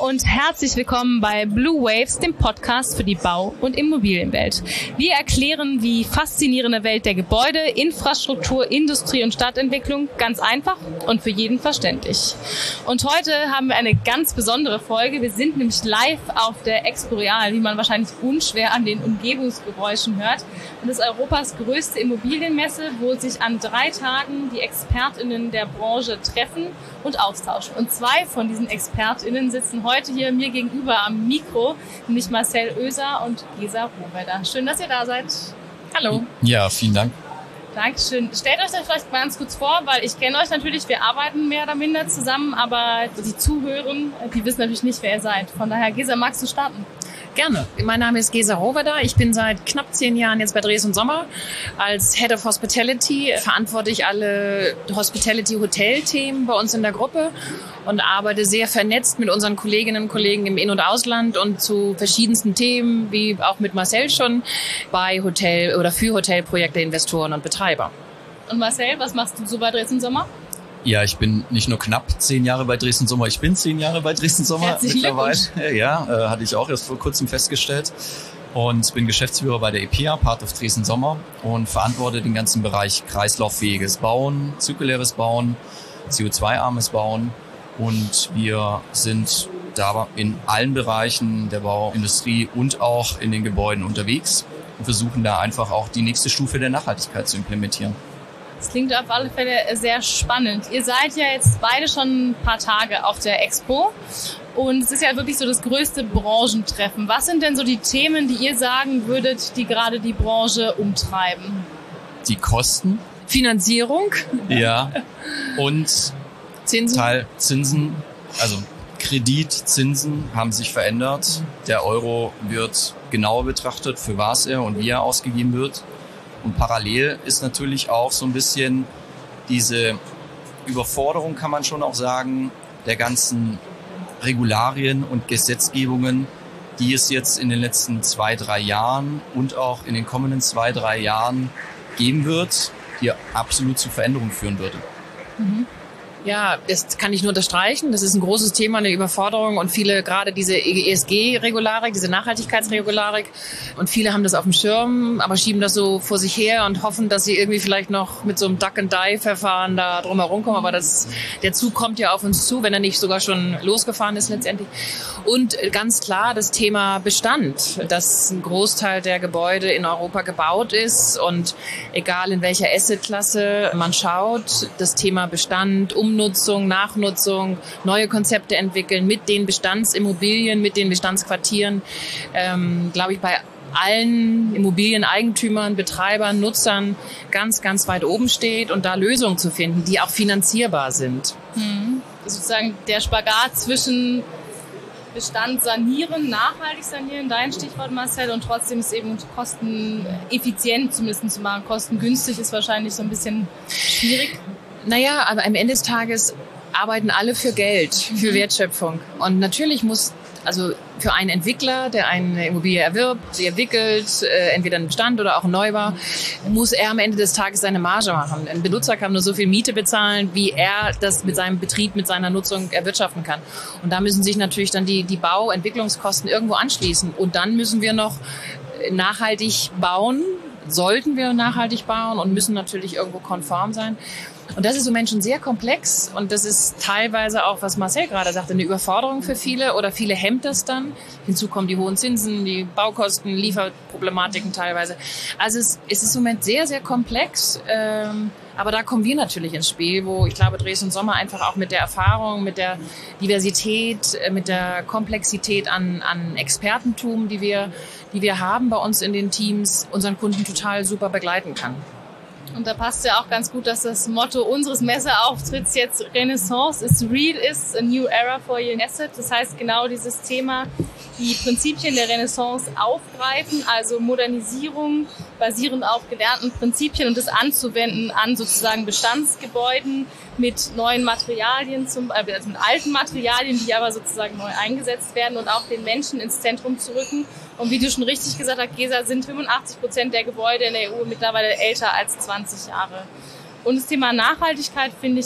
und herzlich willkommen bei Blue Waves, dem Podcast für die Bau- und Immobilienwelt. Wir erklären die faszinierende Welt der Gebäude, Infrastruktur, Industrie und Stadtentwicklung ganz einfach und für jeden verständlich. Und heute haben wir eine ganz besondere Folge. Wir sind nämlich live auf der Expo Real, wie man wahrscheinlich unschwer an den Umgebungsgeräuschen hört. Und das ist Europas größte Immobilienmesse, wo sich an 3 Tagen die ExpertInnen der Branche treffen und austauschen. Und 2 von diesen ExpertInnen sitzen heute hier mir gegenüber am Mikro, nämlich Marcel Oeser und Gesa Rohwedder. Schön, dass ihr da seid. Hallo. Ja, vielen Dank. Dankeschön. Stellt euch das vielleicht ganz kurz vor, weil ich kenne euch natürlich, wir arbeiten mehr oder minder zusammen, aber die Zuhörer, die wissen natürlich nicht, wer ihr seid. Von daher, Gesa, magst du starten? Gerne. Mein Name ist Gesa Rohwedder. Ich bin seit knapp 10 Jahren jetzt bei Dres & Sommer als Head of Hospitality, verantwortlich alle Hospitality-Hotel-Themen bei uns in der Gruppe und arbeite sehr vernetzt mit unseren Kolleginnen und Kollegen im In- und Ausland und zu verschiedensten Themen, wie auch mit Marcel schon, bei Hotel- oder für Hotelprojekte, Investoren und Betreiber. Und Marcel, was machst du so bei Dres & Sommer? Ja, ich bin nicht nur knapp 10 Jahre bei Dres & Sommer, ich bin 10 Jahre bei Dres & Sommer Herzlichen mittlerweile. Ja, hatte ich auch erst vor kurzem festgestellt. Und bin Geschäftsführer bei der EPEA, Part of Dres & Sommer, und verantworte den ganzen Bereich kreislauffähiges Bauen, zirkuläres Bauen, CO2-armes Bauen. Und wir sind da in allen Bereichen der Bauindustrie und auch in den Gebäuden unterwegs und versuchen da einfach auch die nächste Stufe der Nachhaltigkeit zu implementieren. Das klingt auf alle Fälle sehr spannend. Ihr seid ja jetzt beide schon ein paar Tage auf der Expo und es ist ja wirklich so das größte Branchentreffen. Was sind denn so die Themen, die ihr sagen würdet, die gerade die Branche umtreiben? Die Kosten. Finanzierung. Ja. Und Zinsen. Zinsen, also Kreditzinsen haben sich verändert. Der Euro wird genauer betrachtet, für was er und wie er ausgegeben wird. Und parallel ist natürlich auch so ein bisschen diese Überforderung, kann man schon auch sagen, der ganzen Regularien und Gesetzgebungen, die es jetzt in den letzten 2-3 Jahren und auch in den kommenden 2-3 Jahren geben wird, die absolut zu Veränderungen führen würde. Mhm. Ja, das kann ich nur unterstreichen. Das ist ein großes Thema, eine Überforderung und viele, gerade diese ESG-Regularik, diese Nachhaltigkeitsregularik und viele haben das auf dem Schirm, aber schieben das so vor sich her und hoffen, dass sie irgendwie vielleicht noch mit so einem Duck-and-Die-Verfahren da drum herum kommen. Aber der Zug kommt ja auf uns zu, wenn er nicht sogar schon losgefahren ist letztendlich. Und ganz klar das Thema Bestand, dass ein Großteil der Gebäude in Europa gebaut ist und egal in welcher Assetklasse man schaut, das Thema Bestand, Umnutzung, Nachnutzung, neue Konzepte entwickeln mit den Bestandsimmobilien, mit den Bestandsquartieren, glaube ich, bei allen Immobilieneigentümern, Betreibern, Nutzern ganz, ganz weit oben steht und da Lösungen zu finden, die auch finanzierbar sind. Mhm. Sozusagen der Spagat zwischen Bestand sanieren, nachhaltig sanieren, dein Stichwort Marcel, und trotzdem ist eben kosteneffizient zumindest zu machen. Kostengünstig ist wahrscheinlich so ein bisschen schwierig. Naja, aber am Ende des Tages arbeiten alle für Geld, für Wertschöpfung. Und natürlich muss, also für einen Entwickler, der eine Immobilie erwirbt, sie entwickelt, entweder einen Bestand oder auch einen Neubau, muss er am Ende des Tages seine Marge machen. Ein Benutzer kann nur so viel Miete bezahlen, wie er das mit seinem Betrieb, mit seiner Nutzung erwirtschaften kann. Und da müssen sich natürlich dann die Bauentwicklungskosten irgendwo anschließen. Und dann müssen wir noch nachhaltig bauen, sollten wir nachhaltig bauen und müssen natürlich irgendwo konform sein. Und das ist im Moment schon sehr komplex und das ist teilweise auch, was Marcel gerade sagte, eine Überforderung für viele oder viele hemmt das dann. Hinzu kommen die hohen Zinsen, die Baukosten, Lieferproblematiken teilweise. Also es ist im Moment sehr, sehr komplex, aber da kommen wir natürlich ins Spiel, wo ich glaube, Dres & Sommer einfach auch mit der Erfahrung, mit der Diversität, mit der Komplexität an Expertentum, die wir haben bei uns in den Teams, unseren Kunden total super begleiten kann. Und da passt ja auch ganz gut, dass das Motto unseres Messeauftritts jetzt Renaissance is real is a new era for your asset. Das heißt genau dieses Thema, die Prinzipien der Renaissance aufgreifen, also Modernisierung basierend auf gelernten Prinzipien und das anzuwenden an sozusagen Bestandsgebäuden mit neuen Materialien, also mit alten Materialien, die aber sozusagen neu eingesetzt werden und auch den Menschen ins Zentrum zu rücken. Und wie du schon richtig gesagt hast, Gesa, sind 85% der Gebäude in der EU mittlerweile älter als 20 Jahre. Und das Thema Nachhaltigkeit, finde ich,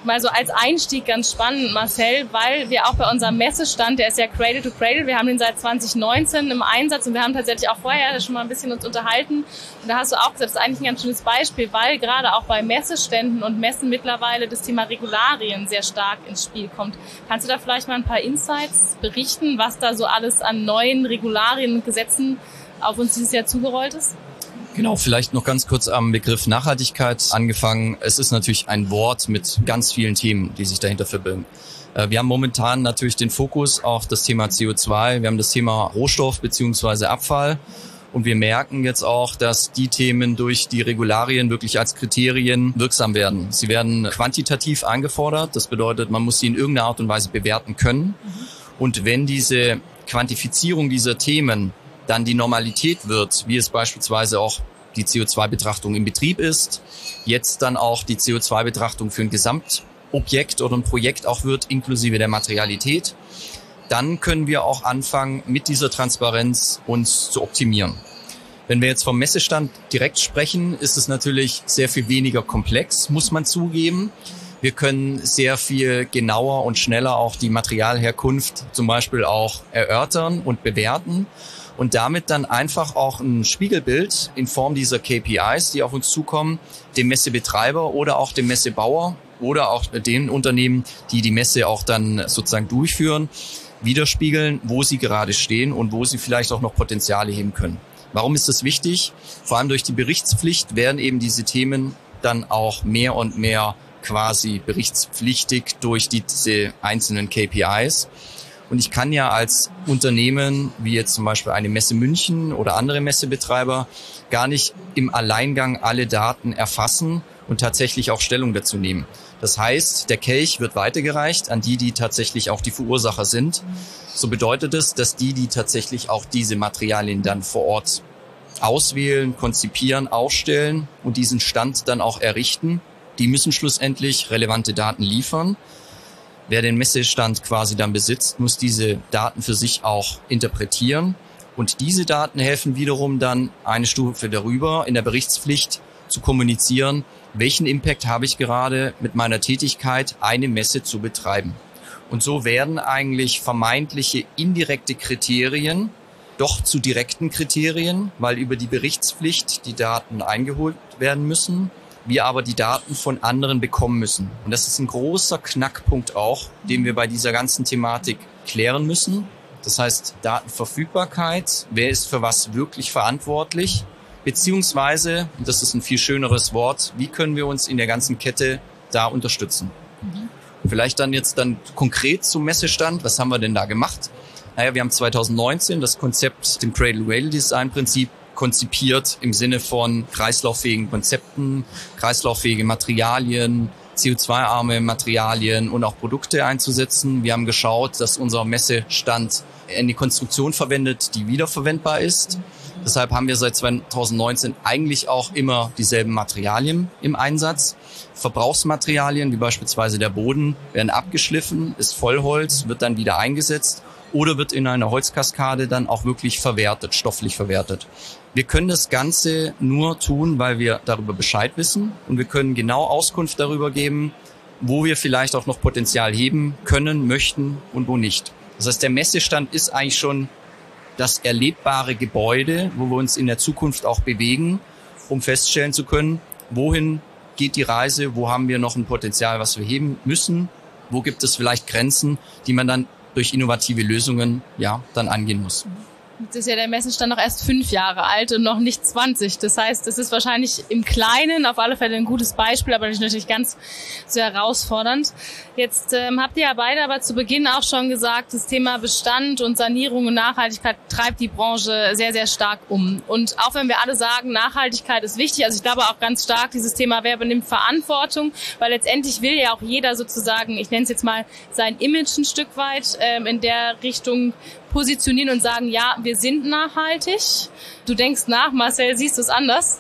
mal so als Einstieg ganz spannend, Marcel, weil wir auch bei unserem Messestand, der ist ja Cradle to Cradle, wir haben den seit 2019 im Einsatz und wir haben tatsächlich auch vorher schon mal ein bisschen uns unterhalten. Und da hast du auch gesagt, das ist eigentlich ein ganz schönes Beispiel, weil gerade auch bei Messeständen und Messen mittlerweile das Thema Regularien sehr stark ins Spiel kommt. Kannst du da vielleicht mal ein paar Insights berichten, was da so alles an neuen Regularien und Gesetzen auf uns dieses Jahr zugerollt ist? Genau, vielleicht noch ganz kurz am Begriff Nachhaltigkeit angefangen. Es ist natürlich ein Wort mit ganz vielen Themen, die sich dahinter verbirgen. Wir haben momentan natürlich den Fokus auf das Thema CO2. Wir haben das Thema Rohstoff bzw. Abfall. Und wir merken jetzt auch, dass die Themen durch die Regularien wirklich als Kriterien wirksam werden. Sie werden quantitativ eingefordert. Das bedeutet, man muss sie in irgendeiner Art und Weise bewerten können. Und wenn diese Quantifizierung dieser Themen dann die Normalität wird, wie es beispielsweise auch die CO2-Betrachtung im Betrieb ist, jetzt dann auch die CO2-Betrachtung für ein Gesamtobjekt oder ein Projekt auch wird, inklusive der Materialität, dann können wir auch anfangen, mit dieser Transparenz uns zu optimieren. Wenn wir jetzt vom Messestand direkt sprechen, ist es natürlich sehr viel weniger komplex, muss man zugeben. Wir können sehr viel genauer und schneller auch die Materialherkunft zum Beispiel auch erörtern und bewerten. Und damit dann einfach auch ein Spiegelbild in Form dieser KPIs, die auf uns zukommen, dem Messebetreiber oder auch dem Messebauer oder auch den Unternehmen, die die Messe auch dann sozusagen durchführen, widerspiegeln, wo sie gerade stehen und wo sie vielleicht auch noch Potenziale heben können. Warum ist das wichtig? Vor allem durch die Berichtspflicht werden eben diese Themen dann auch mehr und mehr quasi berichtspflichtig durch diese einzelnen KPIs. Und ich kann ja als Unternehmen, wie jetzt zum Beispiel eine Messe München oder andere Messebetreiber, gar nicht im Alleingang alle Daten erfassen und tatsächlich auch Stellung dazu nehmen. Das heißt, der Kelch wird weitergereicht an die tatsächlich auch die Verursacher sind. So bedeutet es, dass die tatsächlich auch diese Materialien dann vor Ort auswählen, konzipieren, aufstellen und diesen Stand dann auch errichten. Die müssen schlussendlich relevante Daten liefern. Wer den Messestand quasi dann besitzt, muss diese Daten für sich auch interpretieren. Und diese Daten helfen wiederum dann eine Stufe darüber in der Berichtspflicht zu kommunizieren, welchen Impact habe ich gerade mit meiner Tätigkeit, eine Messe zu betreiben. Und so werden eigentlich vermeintliche indirekte Kriterien doch zu direkten Kriterien, weil über die Berichtspflicht die Daten eingeholt werden müssen, wir aber die Daten von anderen bekommen müssen. Und das ist ein großer Knackpunkt auch, den wir bei dieser ganzen Thematik klären müssen. Das heißt Datenverfügbarkeit, wer ist für was wirklich verantwortlich, beziehungsweise, und das ist ein viel schöneres Wort, wie können wir uns in der ganzen Kette da unterstützen. Vielleicht dann konkret zum Messestand, was haben wir denn da gemacht? Naja, wir haben 2019 das Konzept, dem Cradle-to-Cradle-Design-Prinzip, konzipiert im Sinne von kreislauffähigen Konzepten, kreislauffähige Materialien, CO2-arme Materialien und auch Produkte einzusetzen. Wir haben geschaut, dass unser Messestand eine Konstruktion verwendet, die wiederverwendbar ist. Deshalb haben wir seit 2019 eigentlich auch immer dieselben Materialien im Einsatz. Verbrauchsmaterialien, wie beispielsweise der Boden, werden abgeschliffen, ist Vollholz, wird dann wieder eingesetzt oder wird in einer Holzkaskade dann auch wirklich verwertet, stofflich verwertet. Wir können das Ganze nur tun, weil wir darüber Bescheid wissen und wir können genau Auskunft darüber geben, wo wir vielleicht auch noch Potenzial heben können, möchten und wo nicht. Das heißt, der Messestand ist eigentlich schon das erlebbare Gebäude, wo wir uns in der Zukunft auch bewegen, um feststellen zu können, wohin geht die Reise, wo haben wir noch ein Potenzial, was wir heben müssen, wo gibt es vielleicht Grenzen, die man dann durch innovative Lösungen dann angehen muss. Jetzt ist ja der Messestand noch erst 5 Jahre alt und noch nicht 20. Das heißt, es ist wahrscheinlich im Kleinen auf alle Fälle ein gutes Beispiel, aber natürlich ganz so herausfordernd. Jetzt habt ihr ja beide aber zu Beginn auch schon gesagt, das Thema Bestand und Sanierung und Nachhaltigkeit treibt die Branche sehr, sehr stark um. Und auch wenn wir alle sagen, Nachhaltigkeit ist wichtig, also ich glaube auch ganz stark dieses Thema, wer übernimmt Verantwortung, weil letztendlich will ja auch jeder sozusagen, ich nenne es jetzt mal, sein Image ein Stück weit in der Richtung positionieren und sagen, ja, wir sind nachhaltig. Du denkst nach, Marcel, siehst du es anders?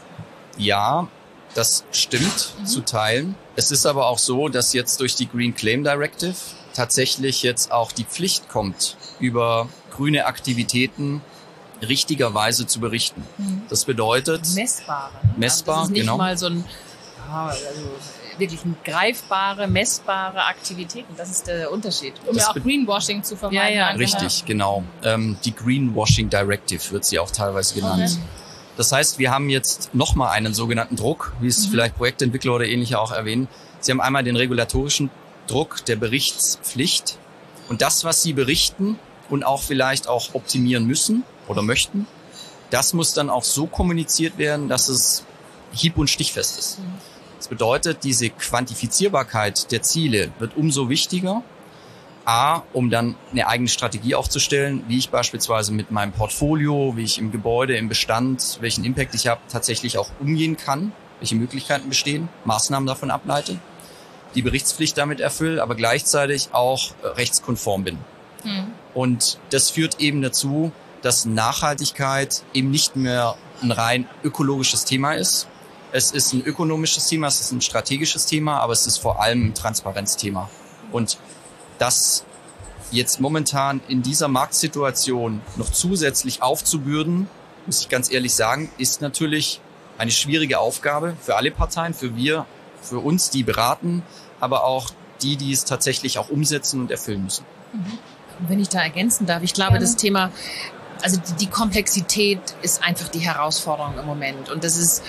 Ja, das stimmt zu Teilen. Es ist aber auch so, dass jetzt durch die Green Claim Directive tatsächlich jetzt auch die Pflicht kommt, über grüne Aktivitäten richtigerweise zu berichten. Das bedeutet messbar. Messbar, das ist nicht genau. Mal so ein wirklich greifbare, messbare Aktivitäten. Das ist der Unterschied. Um ja auch Greenwashing zu vermeiden. Ja, richtig, genau. Die Greenwashing Directive wird sie auch teilweise genannt. Okay. Das heißt, wir haben jetzt nochmal einen sogenannten Druck, wie es vielleicht Projektentwickler oder ähnliche auch erwähnen. Sie haben einmal den regulatorischen Druck der Berichtspflicht und das, was Sie berichten und auch vielleicht auch optimieren müssen oder möchten, das muss dann auch so kommuniziert werden, dass es hieb- und stichfest ist. Das bedeutet, diese Quantifizierbarkeit der Ziele wird umso wichtiger. A, um dann eine eigene Strategie aufzustellen, wie ich beispielsweise mit meinem Portfolio, wie ich im Gebäude, im Bestand, welchen Impact ich habe, tatsächlich auch umgehen kann, welche Möglichkeiten bestehen, Maßnahmen davon ableite, die Berichtspflicht damit erfülle, aber gleichzeitig auch rechtskonform bin. Und das führt eben dazu, dass Nachhaltigkeit eben nicht mehr ein rein ökologisches Thema ist. Es ist ein ökonomisches Thema, es ist ein strategisches Thema, aber es ist vor allem ein Transparenzthema. Und das jetzt momentan in dieser Marktsituation noch zusätzlich aufzubürden, muss ich ganz ehrlich sagen, ist natürlich eine schwierige Aufgabe für alle Parteien, für uns, die beraten, aber auch die es tatsächlich auch umsetzen und erfüllen müssen. Wenn ich da ergänzen darf, ich glaube, das Thema, also die Komplexität ist einfach die Herausforderung im Moment. Und das ist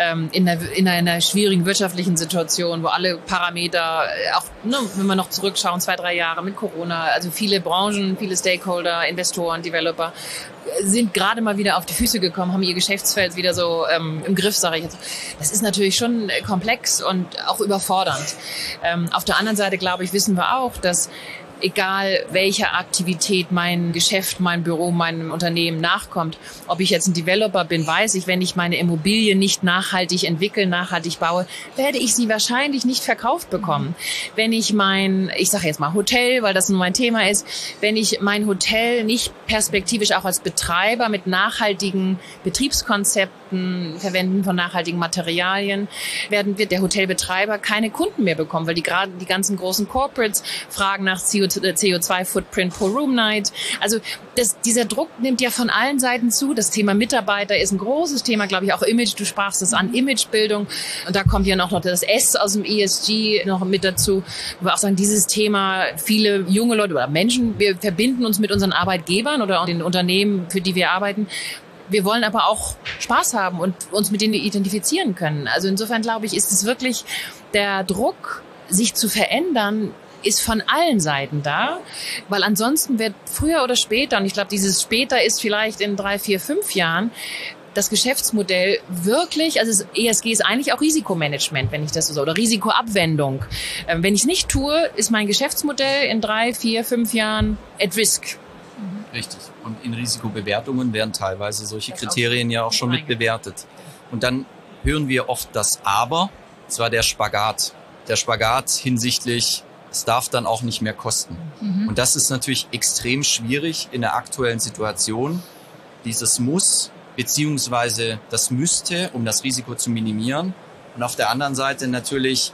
in einer schwierigen wirtschaftlichen Situation, wo alle Parameter, auch wenn wir noch zurückschauen, 2-3 Jahre mit Corona, also viele Branchen, viele Stakeholder, Investoren, Developer sind gerade mal wieder auf die Füße gekommen, haben ihr Geschäftsfeld wieder so im Griff, sage ich jetzt. Das ist natürlich schon komplex und auch überfordernd. Auf der anderen Seite, glaube ich, wissen wir auch, dass egal welcher Aktivität mein Geschäft, mein Büro, meinem Unternehmen nachkommt, ob ich jetzt ein Developer bin, weiß ich, wenn ich meine Immobilie nicht nachhaltig entwickle, nachhaltig baue, werde ich sie wahrscheinlich nicht verkauft bekommen. Wenn ich ich sage jetzt mal Hotel, weil das nun mein Thema ist, wenn ich mein Hotel nicht perspektivisch auch als Betreiber mit nachhaltigen Betriebskonzepten, Verwenden von nachhaltigen Materialien, wird der Hotelbetreiber keine Kunden mehr bekommen, weil die ganzen großen Corporates fragen nach CO2-Footprint pro Room Night. Also dieser Druck nimmt ja von allen Seiten zu. Das Thema Mitarbeiter ist ein großes Thema, glaube ich, auch Image. Du sprachst es an, Imagebildung. Und da kommt ja noch das S aus dem ESG noch mit dazu. Wo wir auch sagen, dieses Thema, viele junge Leute oder Menschen, wir verbinden uns mit unseren Arbeitgebern oder auch den Unternehmen, für die wir arbeiten. Wir wollen aber auch Spaß haben und uns mit denen identifizieren können. Also insofern, glaube ich, ist es wirklich der Druck, sich zu verändern, ist von allen Seiten da, weil ansonsten wird früher oder später, und ich glaube, dieses später ist vielleicht in 3, 4, 5 Jahren, das Geschäftsmodell wirklich, also ESG ist eigentlich auch Risikomanagement, wenn ich das so, oder Risikoabwendung. Wenn ich es nicht tue, ist mein Geschäftsmodell in 3, 4, 5 Jahren at risk. Richtig. Und in Risikobewertungen werden teilweise solche Kriterien ja auch schon mit bewertet. Und dann hören wir oft das Aber, und zwar der Spagat. Der Spagat hinsichtlich, es darf dann auch nicht mehr kosten. Und das ist natürlich extrem schwierig in der aktuellen Situation. Dieses Muss beziehungsweise das Müsste, um das Risiko zu minimieren. Und auf der anderen Seite natürlich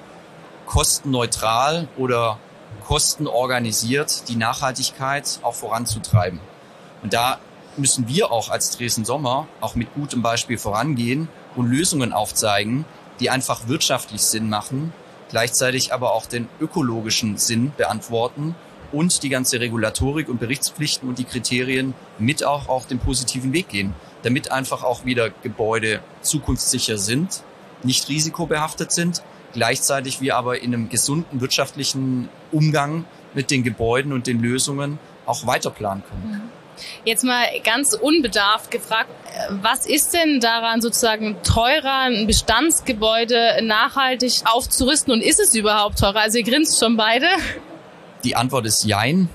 kostenneutral oder kostenorganisiert die Nachhaltigkeit auch voranzutreiben. Und da müssen wir auch als Dresden Sommer auch mit gutem Beispiel vorangehen und Lösungen aufzeigen, die einfach wirtschaftlich Sinn machen, gleichzeitig aber auch den ökologischen Sinn beantworten und die ganze Regulatorik und Berichtspflichten und die Kriterien mit auch auf den positiven Weg gehen, damit einfach auch wieder Gebäude zukunftssicher sind, nicht risikobehaftet sind, gleichzeitig wir aber in einem gesunden wirtschaftlichen Umgang mit den Gebäuden und den Lösungen auch weiter planen können. Jetzt mal ganz unbedarft gefragt, was ist denn daran sozusagen teurer, ein Bestandsgebäude nachhaltig aufzurüsten, und ist es überhaupt teurer? Also ihr grinst schon beide. Die Antwort ist Jein.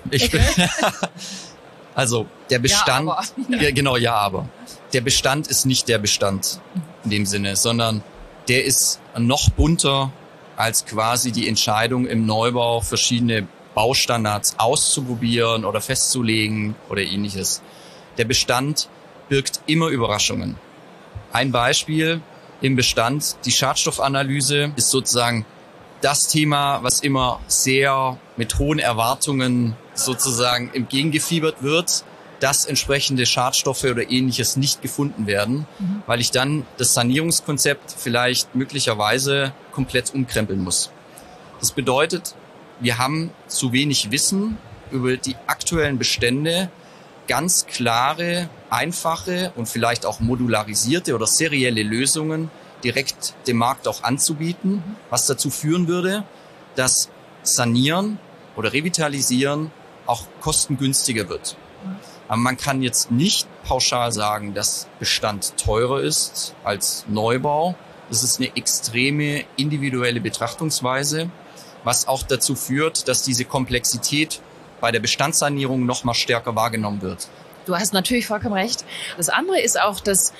Also der Bestand, ja, aber der Bestand ist nicht der Bestand in dem Sinne, sondern der ist noch bunter als quasi die Entscheidung im Neubau, verschiedene Baustandards auszuprobieren oder festzulegen oder ähnliches. Der Bestand birgt immer Überraschungen. Ein Beispiel im Bestand, die Schadstoffanalyse ist sozusagen das Thema, was immer sehr mit hohen Erwartungen sozusagen entgegengefiebert wird. dass entsprechende Schadstoffe oder Ähnliches nicht gefunden werden, weil ich dann das Sanierungskonzept vielleicht möglicherweise komplett umkrempeln muss. Das bedeutet, wir haben zu wenig Wissen über die aktuellen Bestände, ganz klare, einfache und vielleicht auch modularisierte oder serielle Lösungen direkt dem Markt auch anzubieten, was dazu führen würde, dass Sanieren oder Revitalisieren auch kostengünstiger wird. Aber man kann jetzt nicht pauschal sagen, dass Bestand teurer ist als Neubau. Das ist eine extreme individuelle Betrachtungsweise, was auch dazu führt, dass diese Komplexität bei der Bestandssanierung noch mal stärker wahrgenommen wird. Du hast natürlich vollkommen recht. Das andere ist auch das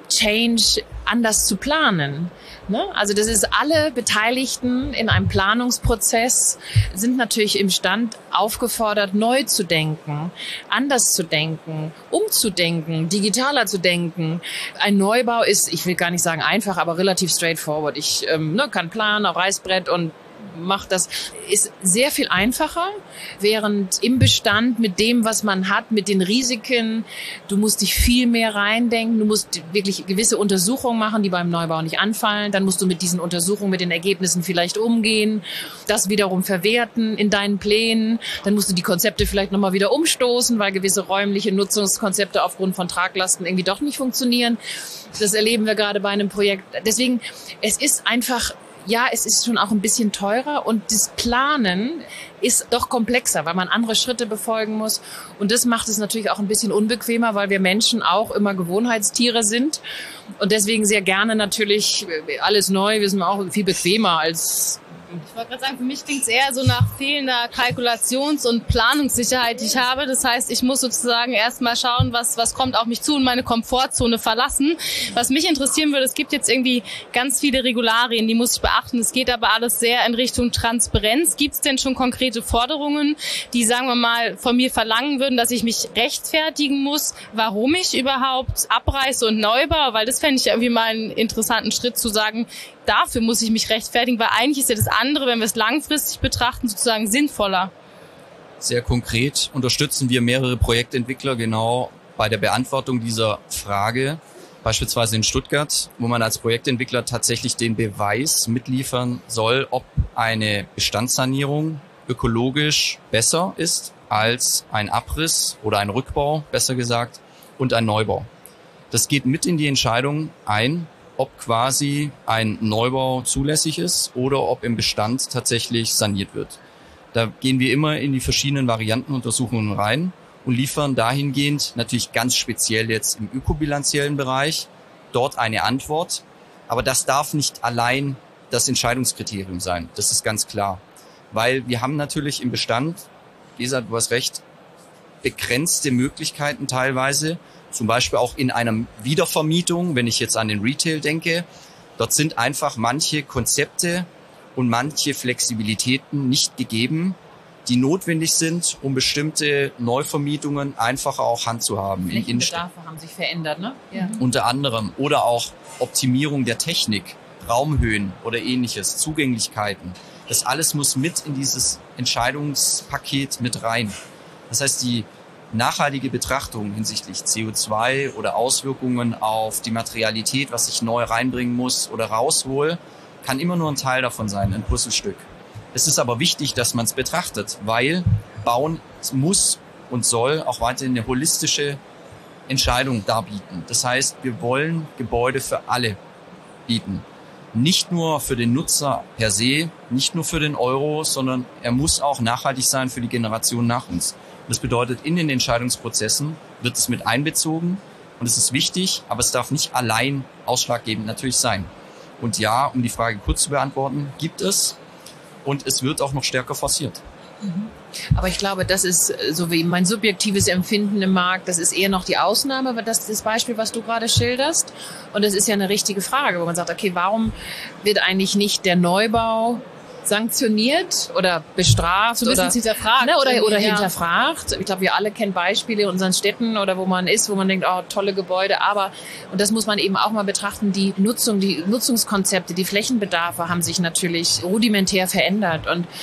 Change anders zu planen. Ne? Also das ist, alle Beteiligten in einem Planungsprozess sind natürlich im Stand aufgefordert, neu zu denken, anders zu denken, umzudenken, digitaler zu denken. Ein Neubau ist, ich will gar nicht sagen einfach, aber relativ straightforward. Ich kann planen auf Reißbrett und macht das, ist sehr viel einfacher, während im Bestand mit dem, was man hat, mit den Risiken, du musst dich viel mehr reindenken, du musst wirklich gewisse Untersuchungen machen, die beim Neubau nicht anfallen, dann musst du mit diesen Untersuchungen, mit den Ergebnissen vielleicht umgehen, das wiederum verwerten in deinen Plänen, dann musst du die Konzepte vielleicht nochmal wieder umstoßen, weil gewisse räumliche Nutzungskonzepte aufgrund von Traglasten irgendwie doch nicht funktionieren. Das erleben wir gerade bei einem Projekt. Deswegen, es ist einfach, ja, es ist schon auch ein bisschen teurer und das Planen ist doch komplexer, weil man andere Schritte befolgen muss. Und das macht es natürlich auch ein bisschen unbequemer, weil wir Menschen auch immer Gewohnheitstiere sind und deswegen sehr gerne natürlich alles neu. Wir sind auch viel bequemer als... Ich wollte gerade sagen, für mich klingt es eher so nach fehlender Kalkulations- und Planungssicherheit, die ich habe. Das heißt, ich muss sozusagen erstmal schauen, was kommt auf mich zu und meine Komfortzone verlassen. Was mich interessieren würde, es gibt jetzt irgendwie ganz viele Regularien, die muss ich beachten. Es geht aber alles sehr in Richtung Transparenz. Gibt es denn schon konkrete Forderungen, die, sagen wir mal, von mir verlangen würden, dass ich mich rechtfertigen muss, warum ich überhaupt abreiße und neu baue? Weil das fände ich ja irgendwie mal einen interessanten Schritt zu sagen, dafür muss ich mich rechtfertigen, weil eigentlich ist ja das andere, wenn wir es langfristig betrachten, sozusagen sinnvoller. Sehr konkret unterstützen wir mehrere Projektentwickler genau bei der Beantwortung dieser Frage, beispielsweise in Stuttgart, wo man als Projektentwickler tatsächlich den Beweis mitliefern soll, ob eine Bestandssanierung ökologisch besser ist als ein Abriss oder ein Rückbau, besser gesagt, und ein Neubau. Das geht mit in die Entscheidung ein, ob quasi ein Neubau zulässig ist oder ob im Bestand tatsächlich saniert wird. Da gehen wir immer in die verschiedenen Variantenuntersuchungen rein und liefern dahingehend natürlich ganz speziell jetzt im ökobilanziellen Bereich dort eine Antwort. Aber das darf nicht allein das Entscheidungskriterium sein. Das ist ganz klar. Weil wir haben natürlich im Bestand, Lisa, du hast recht, begrenzte Möglichkeiten teilweise, zum Beispiel auch in einer Wiedervermietung, wenn ich jetzt an den Retail denke. Dort sind einfach manche Konzepte und manche Flexibilitäten nicht gegeben, die notwendig sind, um bestimmte Neuvermietungen einfacher auch handzuhaben. Flächenbedarfe haben sich verändert, ne? Ja. Unter anderem. Oder auch Optimierung der Technik, Raumhöhen oder ähnliches, Zugänglichkeiten. Das alles muss mit in dieses Entscheidungspaket mit rein. Das heißt, die nachhaltige Betrachtung hinsichtlich CO2 oder Auswirkungen auf die Materialität, was ich neu reinbringen muss oder raushole, kann immer nur ein Teil davon sein, ein Puzzlestück. Es ist aber wichtig, dass man es betrachtet, weil Bauen muss und soll auch weiterhin eine holistische Entscheidung darbieten. Das heißt, wir wollen Gebäude für alle bieten. Nicht nur für den Nutzer per se, nicht nur für den Euro, sondern er muss auch nachhaltig sein für die Generation nach uns. Das bedeutet, in den Entscheidungsprozessen wird es mit einbezogen und es ist wichtig, aber es darf nicht allein ausschlaggebend natürlich sein. Und ja, um die Frage kurz zu beantworten, gibt es und es wird auch noch stärker forciert. Aber ich glaube, das ist so wie mein subjektives Empfinden im Markt, das ist eher noch die Ausnahme, weil das ist das Beispiel, was du gerade schilderst. Und das ist ja eine richtige Frage, wo man sagt, okay, warum wird eigentlich nicht der Neubau sanktioniert oder bestraft oder hinterfragt. Ne, oder hinterfragt. Ich glaube, wir alle kennen Beispiele in unseren Städten oder wo man ist, wo man denkt, oh, tolle Gebäude, aber, und das muss man eben auch mal betrachten, die Nutzungskonzepte, die Flächenbedarfe haben sich natürlich rudimentär verändert und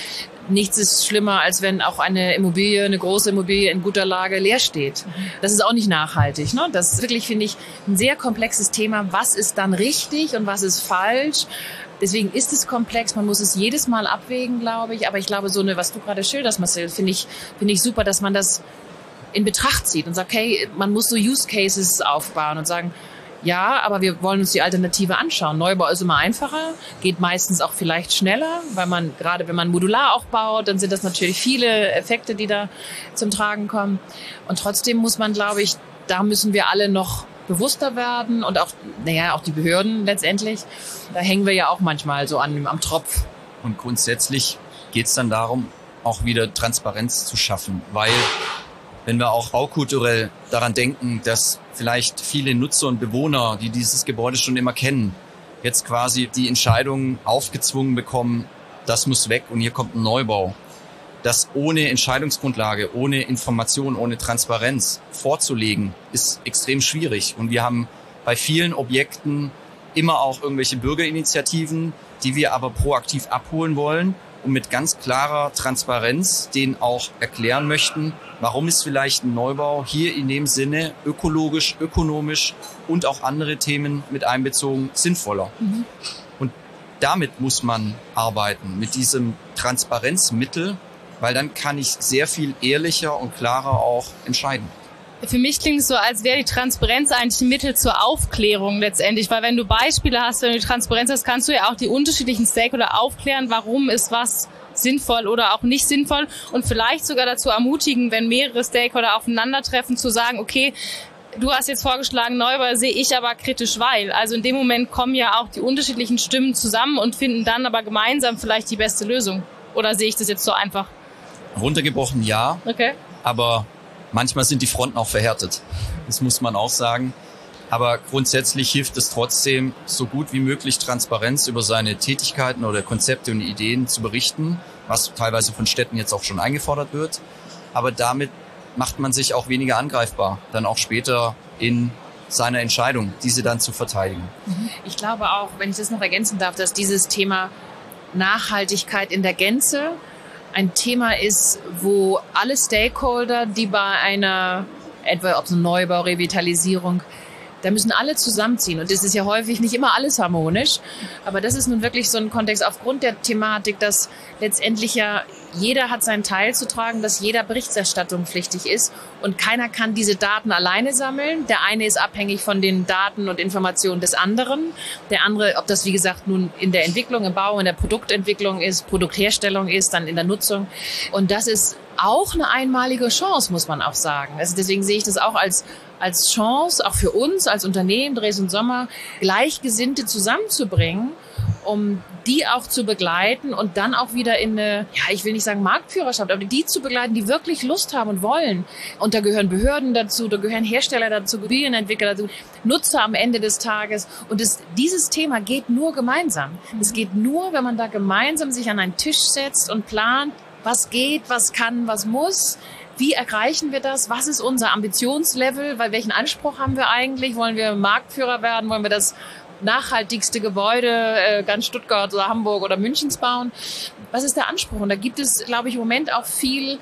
nichts ist schlimmer, als wenn auch eine große Immobilie in guter Lage leer steht. Das ist auch nicht nachhaltig. Ne? Das ist wirklich, finde ich, ein sehr komplexes Thema. Was ist dann richtig und was ist falsch? Deswegen ist es komplex. Man muss es jedes Mal abwägen, glaube ich. Aber ich glaube, was du gerade schilderst, Marcel, finde ich super, dass man das in Betracht zieht und sagt, hey, man muss so Use Cases aufbauen und sagen, ja, aber wir wollen uns die Alternative anschauen. Neubau ist immer einfacher, geht meistens auch vielleicht schneller, weil gerade wenn man modular auch baut, dann sind das natürlich viele Effekte, die da zum Tragen kommen. Und trotzdem muss man, glaube ich, da müssen wir alle noch bewusster werden und auch die Behörden letztendlich. Da hängen wir ja auch manchmal so am Tropf. Und grundsätzlich geht es dann darum, auch wieder Transparenz zu schaffen, weil wenn wir auch baukulturell daran denken, dass vielleicht viele Nutzer und Bewohner, die dieses Gebäude schon immer kennen, jetzt quasi die Entscheidung aufgezwungen bekommen, das muss weg und hier kommt ein Neubau. Das ohne Entscheidungsgrundlage, ohne Information, ohne Transparenz vorzulegen, ist extrem schwierig. Und wir haben bei vielen Objekten immer auch irgendwelche Bürgerinitiativen, die wir aber proaktiv abholen wollen und mit ganz klarer Transparenz denen auch erklären möchten, warum ist vielleicht ein Neubau hier in dem Sinne ökologisch, ökonomisch und auch andere Themen mit einbezogen sinnvoller. Mhm. Und damit muss man arbeiten, mit diesem Transparenzmittel, weil dann kann ich sehr viel ehrlicher und klarer auch entscheiden. Für mich klingt es so, als wäre die Transparenz eigentlich ein Mittel zur Aufklärung letztendlich, weil wenn du Beispiele hast, wenn du die Transparenz hast, kannst du ja auch die unterschiedlichen Stakeholder aufklären, warum ist was sinnvoll oder auch nicht sinnvoll und vielleicht sogar dazu ermutigen, wenn mehrere Stakeholder aufeinandertreffen, zu sagen, okay, du hast jetzt vorgeschlagen, Neubau sehe ich aber kritisch, weil. Also in dem Moment kommen ja auch die unterschiedlichen Stimmen zusammen und finden dann aber gemeinsam vielleicht die beste Lösung. Oder sehe ich das jetzt so einfach? Runtergebrochen ja, okay. Aber manchmal sind die Fronten auch verhärtet. Das muss man auch sagen. Aber grundsätzlich hilft es trotzdem, so gut wie möglich Transparenz über seine Tätigkeiten oder Konzepte und Ideen zu berichten, was teilweise von Städten jetzt auch schon eingefordert wird. Aber damit macht man sich auch weniger angreifbar, dann auch später in seiner Entscheidung, diese dann zu verteidigen. Ich glaube auch, wenn ich das noch ergänzen darf, dass dieses Thema Nachhaltigkeit in der Gänze ein Thema ist, wo alle Stakeholder, die bei einer, etwa ob es eine Neubau, Revitalisierung, da müssen alle zusammenziehen. Und es ist ja häufig nicht immer alles harmonisch. Aber das ist nun wirklich so ein Kontext aufgrund der Thematik, dass letztendlich ja jeder hat seinen Teil zu tragen, dass jeder Berichterstattung pflichtig ist. Und keiner kann diese Daten alleine sammeln. Der eine ist abhängig von den Daten und Informationen des anderen. Der andere, ob das wie gesagt nun in der Entwicklung, im Bau, in der Produktentwicklung ist, Produktherstellung ist, dann in der Nutzung. Und das ist auch eine einmalige Chance, muss man auch sagen. Also deswegen sehe ich das auch als Chance, auch für uns als Unternehmen, Dres & Sommer, Gleichgesinnte zusammenzubringen, um die auch zu begleiten und dann auch wieder in eine, ja, ich will nicht sagen Marktführerschaft, aber die zu begleiten, die wirklich Lust haben und wollen. Und da gehören Behörden dazu, da gehören Hersteller dazu, Immobilienentwickler dazu, Nutzer am Ende des Tages. Und dieses Thema geht nur gemeinsam. Es geht nur, wenn man da gemeinsam sich an einen Tisch setzt und plant, was geht, was kann, was muss. Wie erreichen wir das? Was ist unser Ambitionslevel? Weil welchen Anspruch haben wir eigentlich? Wollen wir Marktführer werden? Wollen wir das nachhaltigste Gebäude ganz Stuttgart oder Hamburg oder Münchens bauen? Was ist der Anspruch? Und da gibt es, glaube ich, im Moment auch viel,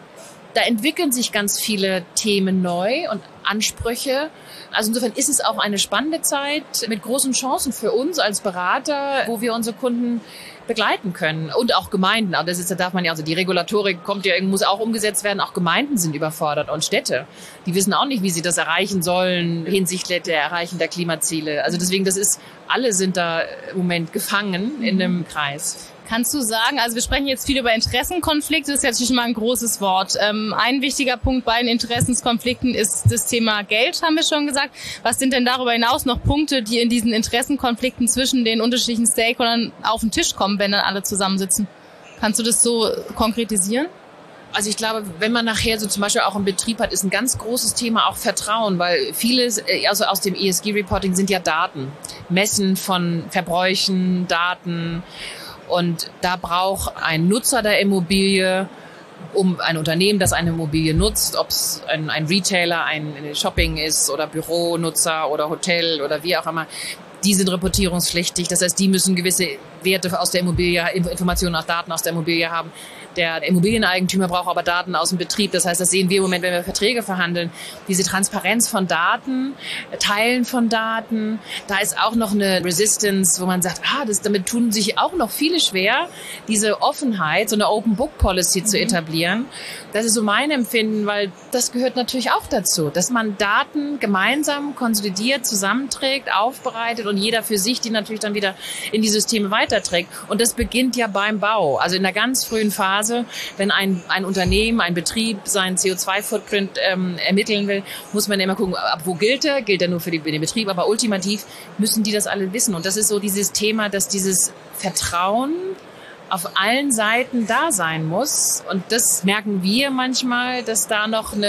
da entwickeln sich ganz viele Themen neu und Ansprüche. Also insofern ist es auch eine spannende Zeit mit großen Chancen für uns als Berater, wo wir unsere Kunden begleiten können und auch Gemeinden. Aber da darf man ja, also die Regulatorik muss auch umgesetzt werden. Auch Gemeinden sind überfordert und Städte. Die wissen auch nicht, wie sie das erreichen sollen hinsichtlich der Erreichen der Klimaziele. Also deswegen, alle sind da im Moment gefangen in einem Kreis. Kannst du sagen, also wir sprechen jetzt viel über Interessenkonflikte, das ist jetzt schon mal ein großes Wort. Ein wichtiger Punkt bei den Interessenkonflikten ist das Thema Geld, haben wir schon gesagt. Was sind denn darüber hinaus noch Punkte, die in diesen Interessenkonflikten zwischen den unterschiedlichen Stakeholdern auf den Tisch kommen, wenn dann alle zusammensitzen? Kannst du das so konkretisieren? Also ich glaube, wenn man nachher so zum Beispiel auch einen Betrieb hat, ist ein ganz großes Thema auch Vertrauen, weil vieles, also aus dem ESG-Reporting sind ja Daten. Messen von Verbräuchen, Daten. Und da braucht ein Nutzer der Immobilie, ein Unternehmen, das eine Immobilie nutzt, ob es ein Retailer, ein Shopping ist oder Büronutzer oder Hotel oder wie auch immer, die sind reportierungspflichtig. Das heißt, die müssen gewisse Werte aus der Immobilie, Informationen, auch Daten aus der Immobilie haben. Der Immobilieneigentümer braucht aber Daten aus dem Betrieb. Das heißt, das sehen wir im Moment, wenn wir Verträge verhandeln. Diese Transparenz von Daten, Teilen von Daten, da ist auch noch eine Resistance, wo man sagt, damit tun sich auch noch viele schwer, diese Offenheit, so eine Open Book Policy zu etablieren. Das ist so mein Empfinden, weil das gehört natürlich auch dazu, dass man Daten gemeinsam konsolidiert, zusammenträgt, aufbereitet und jeder für sich die natürlich dann wieder in die Systeme weiterträgt. Und das beginnt ja beim Bau, also in der ganz frühen Phase. Wenn ein Unternehmen, ein Betrieb seinen CO2-Footprint ermitteln will, muss man immer gucken, ab wo gilt er nur für den Betrieb, aber ultimativ müssen die das alle wissen. Und das ist so dieses Thema, dass dieses Vertrauen auf allen Seiten da sein muss. Und das merken wir manchmal, dass da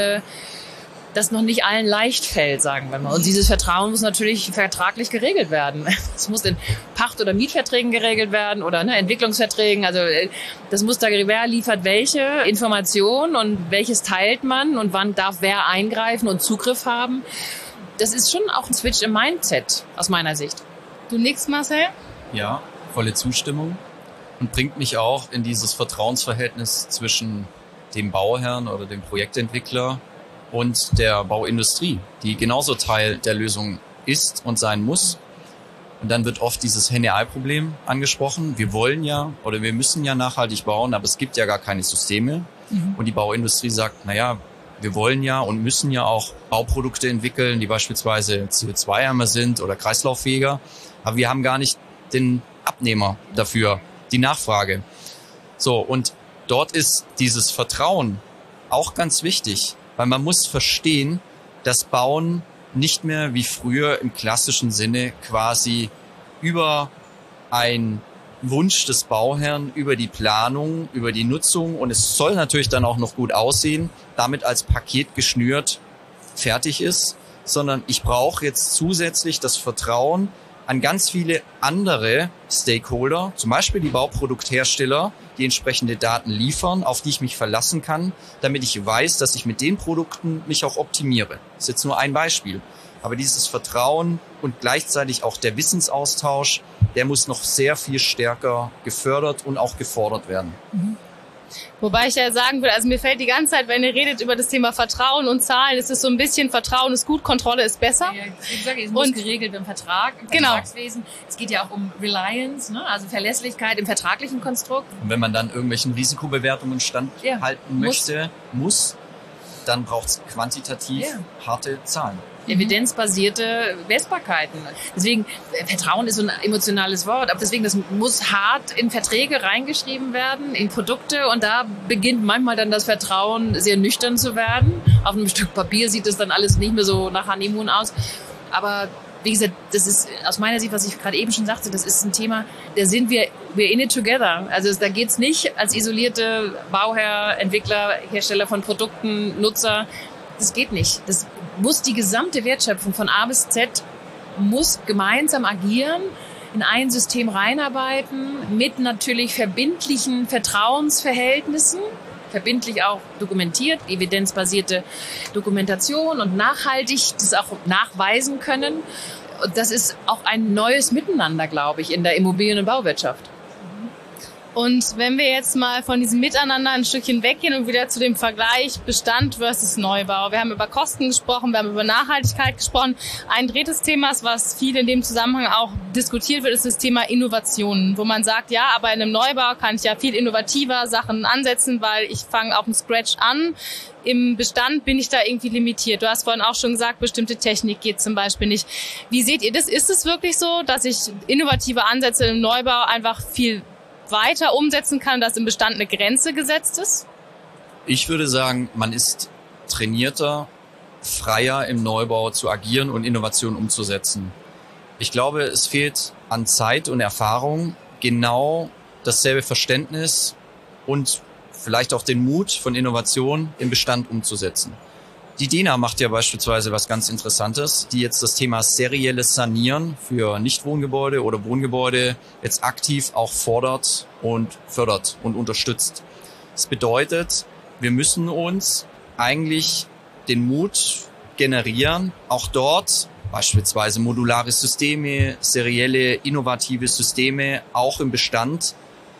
das noch nicht allen leicht fällt, sagen wir mal. Und dieses Vertrauen muss natürlich vertraglich geregelt werden. Es muss in Pacht- oder Mietverträgen geregelt werden oder Entwicklungsverträgen. Also das muss da, wer liefert welche Informationen und welches teilt man und wann darf wer eingreifen und Zugriff haben. Das ist schon auch ein Switch im Mindset aus meiner Sicht. Du nix, Marcel? Ja, volle Zustimmung und bringt mich auch in dieses Vertrauensverhältnis zwischen dem Bauherrn oder dem Projektentwickler und der Bauindustrie, die genauso Teil der Lösung ist und sein muss. Und dann wird oft dieses Henne-Ei-Problem angesprochen. Wir wollen ja oder wir müssen ja nachhaltig bauen, aber es gibt ja gar keine Systeme. Und die Bauindustrie sagt, wir wollen ja und müssen ja auch Bauprodukte entwickeln, die beispielsweise CO2-ärmer sind oder kreislauffähiger. Aber wir haben gar nicht den Abnehmer dafür, die Nachfrage. So, und dort ist dieses Vertrauen auch ganz wichtig. Weil man muss verstehen, dass Bauen nicht mehr wie früher im klassischen Sinne quasi über einen Wunsch des Bauherrn, über die Planung, über die Nutzung und es soll natürlich dann auch noch gut aussehen, damit als Paket geschnürt fertig ist, sondern ich brauche jetzt zusätzlich das Vertrauen an ganz viele andere Stakeholder, zum Beispiel die Bauprodukthersteller, die entsprechende Daten liefern, auf die ich mich verlassen kann, damit ich weiß, dass ich mit den Produkten mich auch optimiere. Das ist jetzt nur ein Beispiel. Aber dieses Vertrauen und gleichzeitig auch der Wissensaustausch, der muss noch sehr viel stärker gefördert und auch gefordert werden. Wobei ich ja sagen will, also mir fällt die ganze Zeit, wenn ihr redet über das Thema Vertrauen und Zahlen, ist es so ein bisschen, Vertrauen ist gut, Kontrolle ist besser. Ja, ich sage, es muss geregelt im Vertrag, im Vertragswesen. Es geht ja auch um Reliance, also Verlässlichkeit im vertraglichen Konstrukt. Und wenn man dann irgendwelchen Risikobewertungen standhalten möchte, dann braucht es quantitativ harte Zahlen. Evidenzbasierte Messbarkeiten. Deswegen, Vertrauen ist so ein emotionales Wort, aber deswegen, das muss hart in Verträge reingeschrieben werden, in Produkte und da beginnt manchmal dann das Vertrauen sehr nüchtern zu werden. Auf einem Stück Papier sieht es dann alles nicht mehr so nach Honeymoon aus, aber wie gesagt, das ist aus meiner Sicht, was ich gerade eben schon sagte, das ist ein Thema, da sind we're in it together. Also da geht's nicht als isolierte Bauherr, Entwickler, Hersteller von Produkten, Nutzer. Das geht nicht. Das muss die gesamte Wertschöpfung von A bis Z muss gemeinsam agieren, in ein System reinarbeiten, mit natürlich verbindlichen Vertrauensverhältnissen, verbindlich auch dokumentiert, evidenzbasierte Dokumentation und nachhaltig das auch nachweisen können. Und das ist auch ein neues Miteinander, glaube ich, in der Immobilien- und Bauwirtschaft. Und wenn wir jetzt mal von diesem Miteinander ein Stückchen weggehen und wieder zu dem Vergleich Bestand versus Neubau. Wir haben über Kosten gesprochen, wir haben über Nachhaltigkeit gesprochen. Ein drittes Thema, was viel in dem Zusammenhang auch diskutiert wird, ist das Thema Innovationen, wo man sagt, ja, aber in einem Neubau kann ich ja viel innovativer Sachen ansetzen, weil ich fange auf dem Scratch an. Im Bestand bin ich da irgendwie limitiert. Du hast vorhin auch schon gesagt, bestimmte Technik geht zum Beispiel nicht. Wie seht ihr das? Ist es wirklich so, dass ich innovative Ansätze im Neubau einfach viel weiter umsetzen kann, dass im Bestand eine Grenze gesetzt ist? Ich würde sagen, man ist trainierter, freier im Neubau zu agieren und Innovationen umzusetzen. Ich glaube, es fehlt an Zeit und Erfahrung genau dasselbe Verständnis und vielleicht auch den Mut von Innovation im Bestand umzusetzen. Die DENA macht ja beispielsweise was ganz Interessantes, die jetzt das Thema serielles Sanieren für Nichtwohngebäude oder Wohngebäude jetzt aktiv auch fordert und fördert und unterstützt. Das bedeutet, wir müssen uns eigentlich den Mut generieren, auch dort beispielsweise modulare Systeme, serielle, innovative Systeme auch im Bestand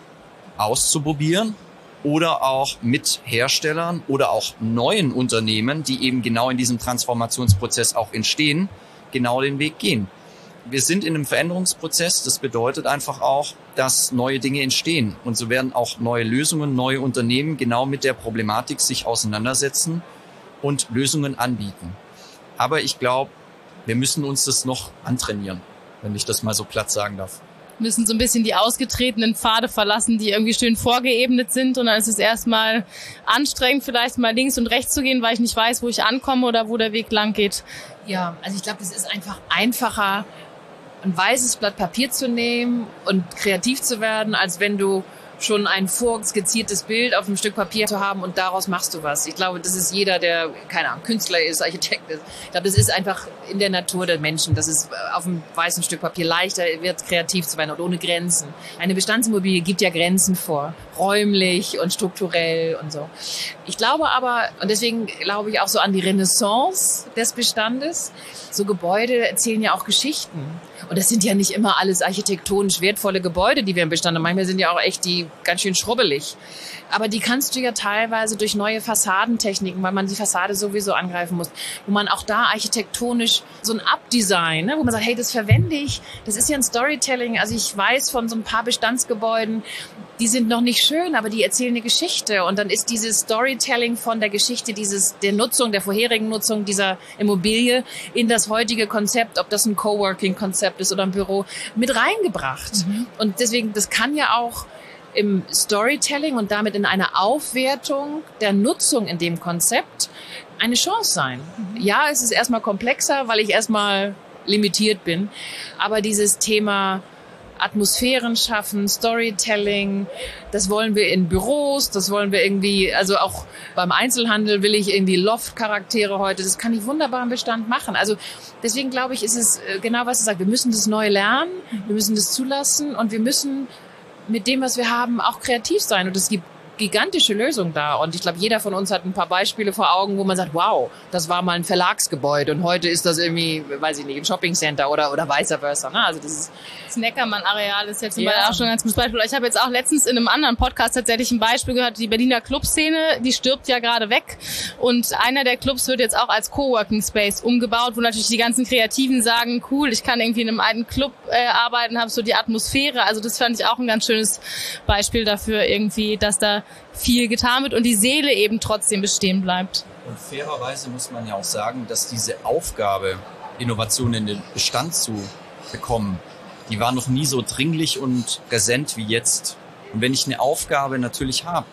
auszuprobieren oder auch mit Herstellern oder auch neuen Unternehmen, die eben genau in diesem Transformationsprozess auch entstehen, genau den Weg gehen. Wir sind in einem Veränderungsprozess. Das bedeutet einfach auch, dass neue Dinge entstehen. Und so werden auch neue Lösungen, neue Unternehmen genau mit der Problematik sich auseinandersetzen und Lösungen anbieten. Aber ich glaube, wir müssen uns das noch antrainieren, wenn ich das mal so platt sagen darf. Müssen so ein bisschen die ausgetretenen Pfade verlassen, die irgendwie schön vorgeebnet sind. Und dann ist es erstmal anstrengend, vielleicht mal links und rechts zu gehen, weil ich nicht weiß, wo ich ankomme oder wo der Weg lang geht. Ja, also ich glaube, es ist einfach einfacher, ein weißes Blatt Papier zu nehmen und kreativ zu werden, als wenn du schon ein vorskizziertes Bild auf einem Stück Papier zu haben und daraus machst du was. Ich glaube, das ist jeder, der, keine Ahnung, Künstler ist, Architekt ist. Ich glaube, das ist einfach in der Natur der Menschen, dass es auf einem weißen Stück Papier leichter wird, kreativ zu werden und ohne Grenzen. Eine Bestandsimmobilie gibt ja Grenzen vor, räumlich und strukturell und so. Ich glaube aber, und deswegen glaube ich auch so an die Renaissance des Bestandes, so Gebäude erzählen ja auch Geschichten. Und das sind ja nicht immer alles architektonisch wertvolle Gebäude, die wir im Bestand haben. Manchmal sind ja auch echt die ganz schön schrubbelig. Aber die kannst du ja teilweise durch neue Fassadentechniken, weil man die Fassade sowieso angreifen muss, wo man auch da architektonisch so ein Updesign, ne, wo man sagt, hey, das verwende ich, das ist ja ein Storytelling. Also ich weiß von so ein paar Bestandsgebäuden, die sind noch nicht schön, aber die erzählen eine Geschichte. Und dann ist dieses Storytelling von der Geschichte der Nutzung, der vorherigen Nutzung dieser Immobilie in das heutige Konzept, ob das ein Coworking-Konzept ist oder ein Büro, mit reingebracht. Mhm. Und deswegen, das kann ja auch im Storytelling und damit in einer Aufwertung der Nutzung in dem Konzept eine Chance sein. Mhm. Ja, es ist erstmal komplexer, weil ich erstmal limitiert bin. Aber dieses Thema Atmosphären schaffen, Storytelling, das wollen wir in Büros, das wollen wir irgendwie, also auch beim Einzelhandel will ich irgendwie Loft-Charaktere heute, das kann ich wunderbar im Bestand machen. Also deswegen glaube ich, ist es genau, was du sagst, wir müssen das neu lernen, wir müssen das zulassen und wir müssen mit dem, was wir haben, auch kreativ sein. Und es gibt gigantische Lösungen da. Und ich glaube, jeder von uns hat ein paar Beispiele vor Augen, wo man sagt, wow, das war mal ein Verlagsgebäude und heute ist das irgendwie, weiß ich nicht, ein Shoppingcenter oder vice versa. Ne? Also das Neckermann-Areal ist jetzt zum Beispiel auch schon ein ganz gutes Beispiel. Ich habe jetzt auch letztens in einem anderen Podcast tatsächlich ein Beispiel gehört, die Berliner Clubszene, die stirbt ja gerade weg. Und einer der Clubs wird jetzt auch als Coworking Space umgebaut, wo natürlich die ganzen Kreativen sagen, cool, ich kann irgendwie in einem alten Club arbeiten, habe so die Atmosphäre. Also das fand ich auch ein ganz schönes Beispiel dafür irgendwie, dass da viel getan wird und die Seele eben trotzdem bestehen bleibt. Und fairerweise muss man ja auch sagen, dass diese Aufgabe, Innovationen in den Bestand zu bekommen, die war noch nie so dringlich und präsent wie jetzt. Und wenn ich eine Aufgabe natürlich habe,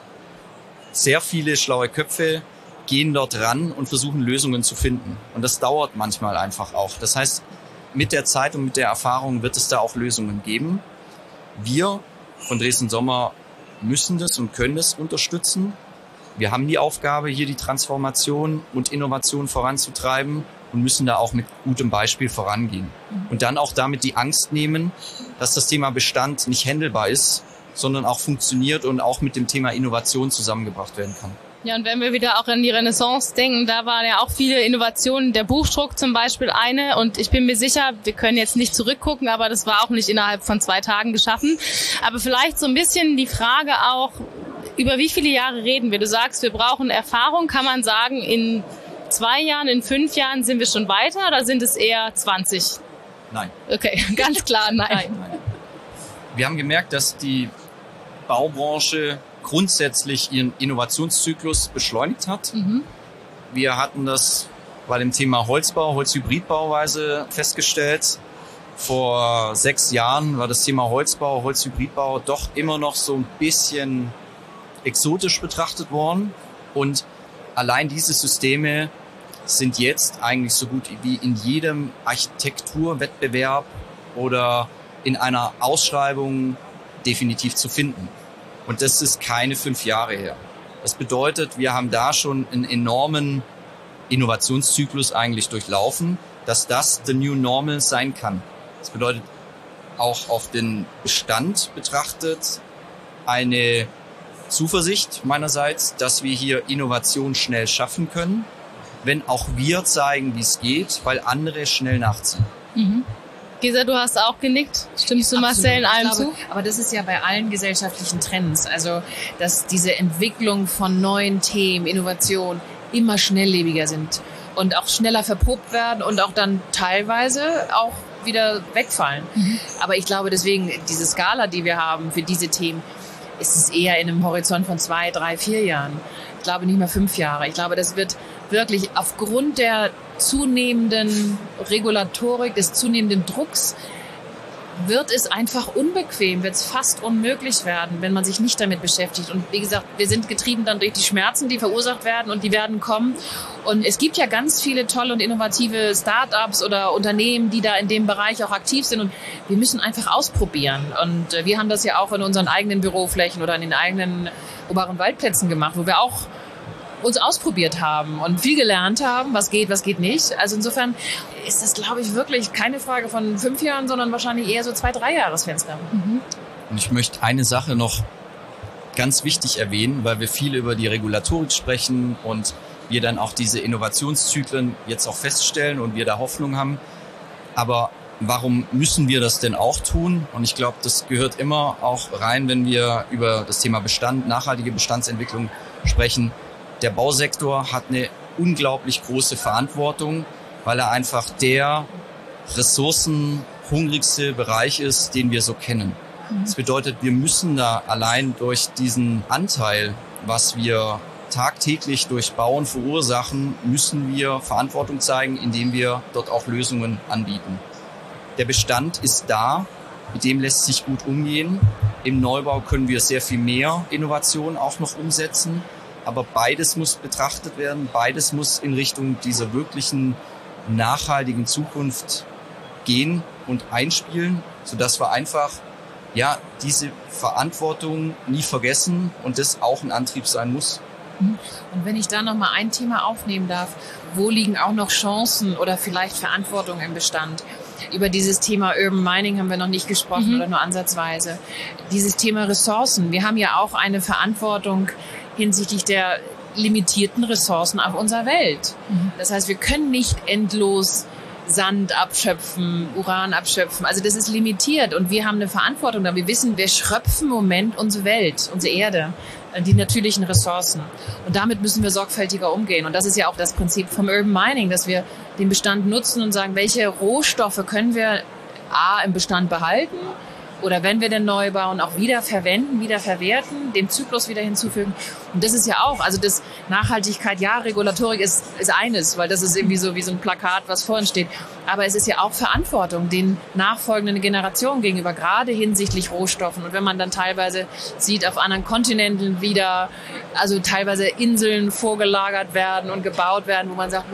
sehr viele schlaue Köpfe gehen dort ran und versuchen Lösungen zu finden. Und das dauert manchmal einfach auch. Das heißt, mit der Zeit und mit der Erfahrung wird es da auch Lösungen geben. Wir von Dresden Sommer müssen das und können das unterstützen. Wir haben die Aufgabe, hier die Transformation und Innovation voranzutreiben und müssen da auch mit gutem Beispiel vorangehen. Und dann auch damit die Angst nehmen, dass das Thema Bestand nicht handelbar ist, sondern auch funktioniert und auch mit dem Thema Innovation zusammengebracht werden kann. Ja, und wenn wir wieder auch an die Renaissance denken, da waren ja auch viele Innovationen, der Buchdruck zum Beispiel eine. Und ich bin mir sicher, wir können jetzt nicht zurückgucken, aber das war auch nicht innerhalb von 2 Tagen geschaffen. Aber vielleicht so ein bisschen die Frage auch, über wie viele Jahre reden wir? Du sagst, wir brauchen Erfahrung. Kann man sagen, in 2 Jahren, in 5 Jahren sind wir schon weiter oder sind es eher 20? Nein. Okay, ganz klar nein. Wir haben gemerkt, dass die Baubranche grundsätzlich ihren Innovationszyklus beschleunigt hat. Mhm. Wir hatten das bei dem Thema Holzbau, Holzhybridbauweise festgestellt. Vor 6 Jahren war das Thema Holzbau, Holzhybridbau doch immer noch so ein bisschen exotisch betrachtet worden. Und allein diese Systeme sind jetzt eigentlich so gut wie in jedem Architekturwettbewerb oder in einer Ausschreibung definitiv zu finden. Und das ist keine 5 Jahre her. Das bedeutet, wir haben da schon einen enormen Innovationszyklus eigentlich durchlaufen, dass das the new normal sein kann. Das bedeutet auch auf den Bestand betrachtet eine Zuversicht meinerseits, dass wir hier Innovation schnell schaffen können wenn auch wir zeigen, wie es geht, weil andere schnell nachziehen. Mhm. Gesa, du hast auch genickt. Stimmst du Marcel in allem zu? Aber das ist ja bei allen gesellschaftlichen Trends. Also, dass diese Entwicklung von neuen Themen, Innovation immer schnelllebiger sind und auch schneller verpuppt werden und auch dann teilweise auch wieder wegfallen. Mhm. Aber ich glaube deswegen, diese Skala, die wir haben für diese Themen, ist es eher in einem Horizont von 2, 3, 4 Jahren. Ich glaube nicht mehr 5 Jahre. Ich glaube, das wird wirklich aufgrund der zunehmenden Regulatorik, des zunehmenden Drucks, wird es einfach unbequem, wird es fast unmöglich werden, wenn man sich nicht damit beschäftigt. Und wie gesagt, wir sind getrieben dann durch die Schmerzen, die verursacht werden und die werden kommen. Und es gibt ja ganz viele tolle und innovative Start-ups oder Unternehmen, die da in dem Bereich auch aktiv sind. Und wir müssen einfach ausprobieren. Und wir haben das ja auch in unseren eigenen Büroflächen oder in den eigenen urbanen Waldplätzen gemacht, wo wir auch uns ausprobiert haben und viel gelernt haben, was geht nicht. Also insofern ist das, glaube ich, wirklich keine Frage von 5 Jahren, sondern wahrscheinlich eher so 2, 3 Jahresfenster. Mhm. Und ich möchte eine Sache noch ganz wichtig erwähnen, weil wir viel über die Regulatorik sprechen und wir dann auch diese Innovationszyklen jetzt auch feststellen und wir da Hoffnung haben. Aber warum müssen wir das denn auch tun? Und ich glaube, das gehört immer auch rein, wenn wir über das Thema Bestand, nachhaltige Bestandsentwicklung sprechen. Der Bausektor hat eine unglaublich große Verantwortung, weil er einfach der ressourcenhungrigste Bereich ist, den wir so kennen. Das bedeutet, wir müssen da allein durch diesen Anteil, was wir tagtäglich durch Bauen verursachen, müssen wir Verantwortung zeigen, indem wir dort auch Lösungen anbieten. Der Bestand ist da, mit dem lässt sich gut umgehen. Im Neubau können wir sehr viel mehr Innovation auch noch umsetzen. Aber beides muss betrachtet werden, beides muss in Richtung dieser wirklichen nachhaltigen Zukunft gehen und einspielen, sodass wir einfach diese Verantwortung nie vergessen und das auch ein Antrieb sein muss. Und wenn ich da noch mal ein Thema aufnehmen darf, wo liegen auch noch Chancen oder vielleicht Verantwortung im Bestand? Über dieses Thema Urban Mining haben wir noch nicht gesprochen oder nur ansatzweise. Dieses Thema Ressourcen. Wir haben ja auch eine Verantwortung hinsichtlich der limitierten Ressourcen auf unserer Welt. Das heißt, wir können nicht endlos Sand abschöpfen, Uran abschöpfen. Also das ist limitiert und wir haben eine Verantwortung da. Wir wissen, wir schröpfen im Moment unsere Welt, unsere Erde, die natürlichen Ressourcen. Und damit müssen wir sorgfältiger umgehen. Und das ist ja auch das Prinzip vom Urban Mining, dass wir den Bestand nutzen und sagen, welche Rohstoffe können wir im Bestand behalten oder wenn wir den neu bauen, auch wieder verwenden, wieder verwerten, dem Zyklus wieder hinzufügen. Und das ist ja auch, also das Nachhaltigkeit, Regulatorik ist eines, weil das ist irgendwie so wie so ein Plakat, was vorhin steht. Aber es ist ja auch Verantwortung den nachfolgenden Generationen gegenüber, gerade hinsichtlich Rohstoffen. Und wenn man dann teilweise sieht, auf anderen Kontinenten wieder, also teilweise Inseln vorgelagert werden und gebaut werden, wo man sagt,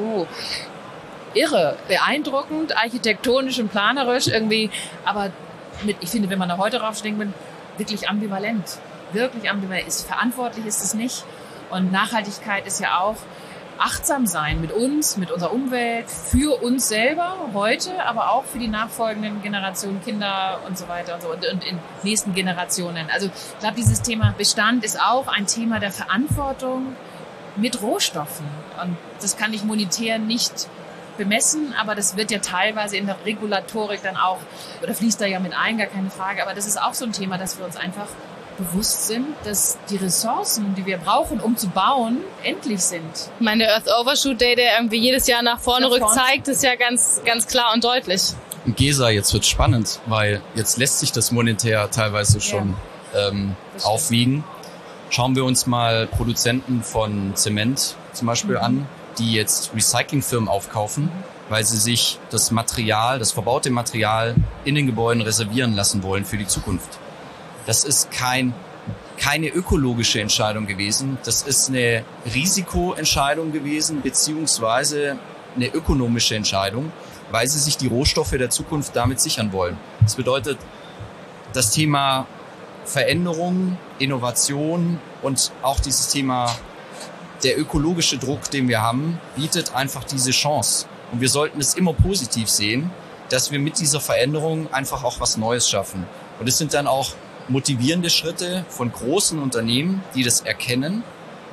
irre, beeindruckend, architektonisch und planerisch irgendwie, aber ich finde, wenn man da heute drauf denkt, wirklich ambivalent. Wirklich ambivalent. Verantwortlich ist es nicht. Und Nachhaltigkeit ist ja auch achtsam sein mit uns, mit unserer Umwelt, für uns selber heute, aber auch für die nachfolgenden Generationen, Kinder und so weiter und in nächsten Generationen. Also ich glaube, dieses Thema Bestand ist auch ein Thema der Verantwortung mit Rohstoffen. Und das kann ich monetär nicht bemessen, aber das wird ja teilweise in der Regulatorik dann auch, oder fließt da ja mit ein, gar keine Frage, aber das ist auch so ein Thema, dass wir uns einfach bewusst sind, dass die Ressourcen, die wir brauchen, um zu bauen, endlich sind. Ich meine, der Earth Overshoot Day, der irgendwie jedes Jahr nach vorne rückt, zeigt, ist ja ganz, ganz klar und deutlich. Gesa, jetzt wird spannend, weil jetzt lässt sich das monetär teilweise schon aufwiegen. Schauen wir uns mal Produzenten von Zement zum Beispiel an, die jetzt Recyclingfirmen aufkaufen, weil sie sich das Material, das verbaute Material in den Gebäuden reservieren lassen wollen für die Zukunft. Das ist keine ökologische Entscheidung gewesen. Das ist eine Risikoentscheidung gewesen, beziehungsweise eine ökonomische Entscheidung, weil sie sich die Rohstoffe der Zukunft damit sichern wollen. Das bedeutet, das Thema Veränderung, Innovation und auch dieses Thema der ökologische Druck, den wir haben, bietet einfach diese Chance. Und wir sollten es immer positiv sehen, dass wir mit dieser Veränderung einfach auch was Neues schaffen. Und es sind dann auch motivierende Schritte von großen Unternehmen, die das erkennen,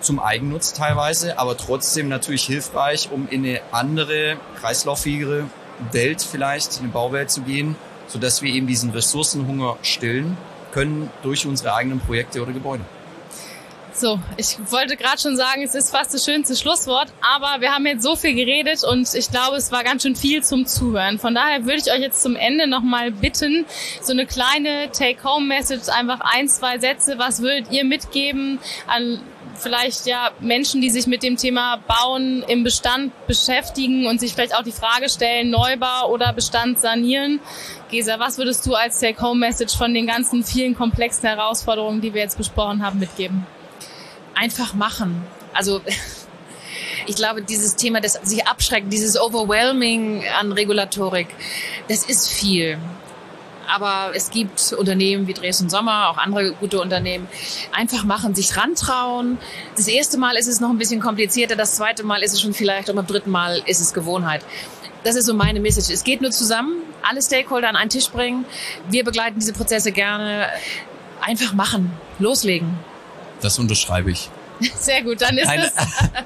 zum Eigennutz teilweise, aber trotzdem natürlich hilfreich, um in eine andere, kreislauffähigere Welt vielleicht, eine Bauwelt zu gehen, sodass wir eben diesen Ressourcenhunger stillen können durch unsere eigenen Projekte oder Gebäude. So, ich wollte gerade schon sagen, es ist fast das schönste Schlusswort, aber wir haben jetzt so viel geredet und ich glaube, es war ganz schön viel zum Zuhören. Von daher würde ich euch jetzt zum Ende nochmal bitten, so eine kleine Take-Home-Message, einfach 1, 2 Sätze, was würdet ihr mitgeben an vielleicht ja Menschen, die sich mit dem Thema Bauen im Bestand beschäftigen und sich vielleicht auch die Frage stellen, Neubau oder Bestand sanieren. Gesa, was würdest du als Take-Home-Message von den ganzen vielen komplexen Herausforderungen, die wir jetzt besprochen haben, mitgeben? Einfach machen. Also ich glaube, dieses Thema, das sich abschreckt, dieses Overwhelming an Regulatorik, das ist viel. Aber es gibt Unternehmen wie Dresden Sommer, auch andere gute Unternehmen. Einfach machen, sich rantrauen. Das erste Mal ist es noch ein bisschen komplizierter, das zweite Mal ist es schon vielleicht, und beim dritten Mal ist es Gewohnheit. Das ist so meine Message. Es geht nur zusammen, alle Stakeholder an einen Tisch bringen. Wir begleiten diese Prozesse gerne. Einfach machen, loslegen. Das unterschreibe ich. Sehr gut, dann ist es.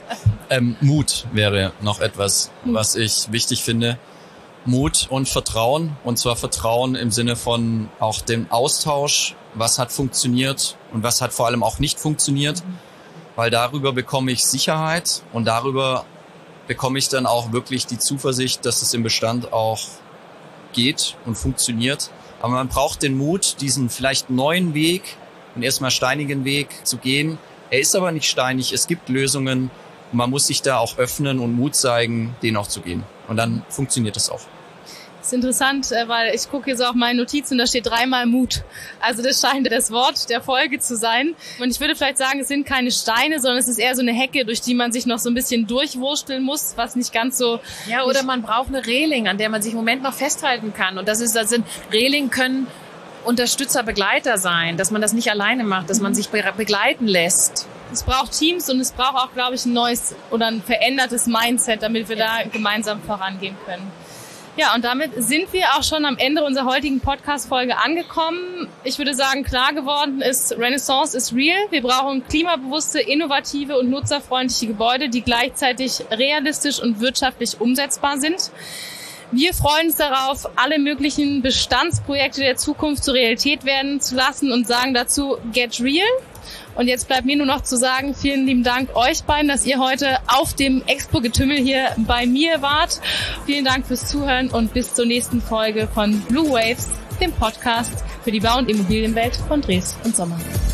Mut wäre noch etwas, was ich wichtig finde. Mut und Vertrauen. Und zwar Vertrauen im Sinne von auch dem Austausch. Was hat funktioniert und was hat vor allem auch nicht funktioniert. Weil darüber bekomme ich Sicherheit und darüber bekomme ich dann auch wirklich die Zuversicht, dass es im Bestand auch geht und funktioniert. Aber man braucht den Mut, diesen vielleicht neuen Weg, einen erstmal steinigen Weg zu gehen. Er ist aber nicht steinig, es gibt Lösungen und man muss sich da auch öffnen und Mut zeigen, den auch zu gehen. Und dann funktioniert es auch. Das ist interessant, weil ich gucke jetzt auf meine Notizen und da steht 3-mal Mut. Also das scheint das Wort der Folge zu sein. Und ich würde vielleicht sagen, es sind keine Steine, sondern es ist eher so eine Hecke, durch die man sich noch so ein bisschen durchwursteln muss, was nicht ganz so... Ja, oder man braucht eine Reling, an der man sich im Moment noch festhalten kann. Und Reling können Unterstützer, Begleiter sein, dass man das nicht alleine macht, dass man sich begleiten lässt. Es braucht Teams und es braucht auch, glaube ich, ein neues oder ein verändertes Mindset, damit wir da gemeinsam vorangehen können. Ja, und damit sind wir auch schon am Ende unserer heutigen Podcast-Folge angekommen. Ich würde sagen, klar geworden ist, Renaissance is real. Wir brauchen klimabewusste, innovative und nutzerfreundliche Gebäude, die gleichzeitig realistisch und wirtschaftlich umsetzbar sind. Wir freuen uns darauf, alle möglichen Bestandsprojekte der Zukunft zur Realität werden zu lassen und sagen dazu, get real. Und jetzt bleibt mir nur noch zu sagen, vielen lieben Dank euch beiden, dass ihr heute auf dem Expo-Getümmel hier bei mir wart. Vielen Dank fürs Zuhören und bis zur nächsten Folge von Blue Waves, dem Podcast für die Bau- und Immobilienwelt von Dresden und Sommer.